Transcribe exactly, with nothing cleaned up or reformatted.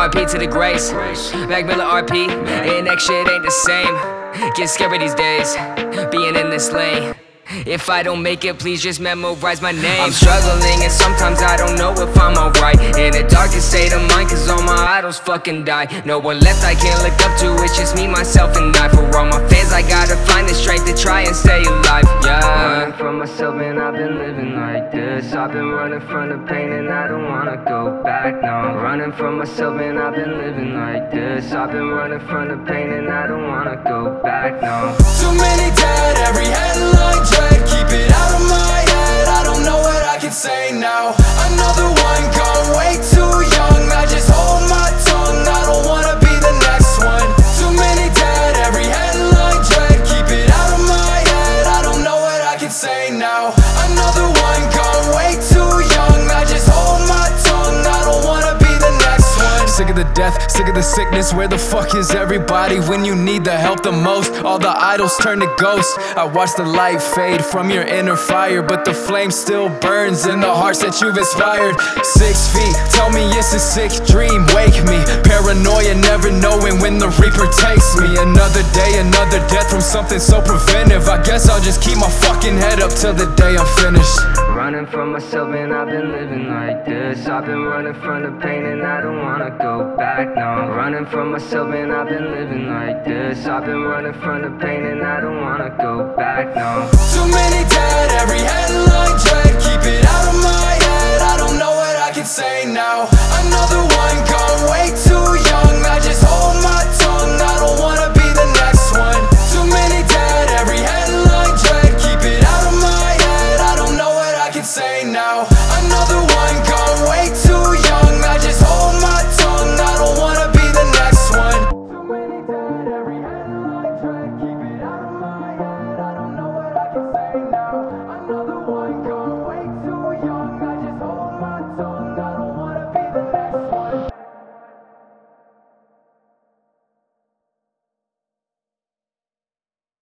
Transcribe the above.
R P to the grace. Mac Miller R P, and that shit ain't the same. Get scary these days, being in this lane. If I don't make it, please just memorize my name. I'm struggling and sometimes I don't know if I'm alright. In the darkest state of mind, cause all my idols fucking die. No one left I can look up to, it's just me, myself, and I. For all my fans, I gotta find the strength to try and stay alive, yeah. Running from myself, man, I've been living like this. I've been running from the pain and I don't wanna go back, no. Running from myself, man, I've been living like this. I've been running from the pain and I don't wanna go back, no. Too many dead, every headline dread. Keep it out of my head, I don't know what I can say now. Another one gone way too young. I just hold my tongue, I don't wanna be the next one. Too many dead, every headline dread. Keep it out of my head, I don't know what I can say now. Another one gone way too young. I just hold my tongue, I don't wanna be the next one. Sick of the death, sick of the sickness. Where the fuck is everybody when you need the help the most? All the idols turn to ghosts. I watch the light fade from your inner fire, but the flame still burns in the hearts that you've inspired. Six feet, tell me it's a sick dream, wake me. Paranoia, never knowing when the reaper takes me. Another day, another death from something so preventive. I guess I'll just keep my fucking head up till the day I'm finished. Running from myself and I've been living like this. I've been running from the pain and I don't wanna go back, no. Running from myself and I've been living like this. I've been running from the pain and I don't wanna go back, no. Too many dead, every headline dread. Keep it out of my head, I don't know what I can say now. Another one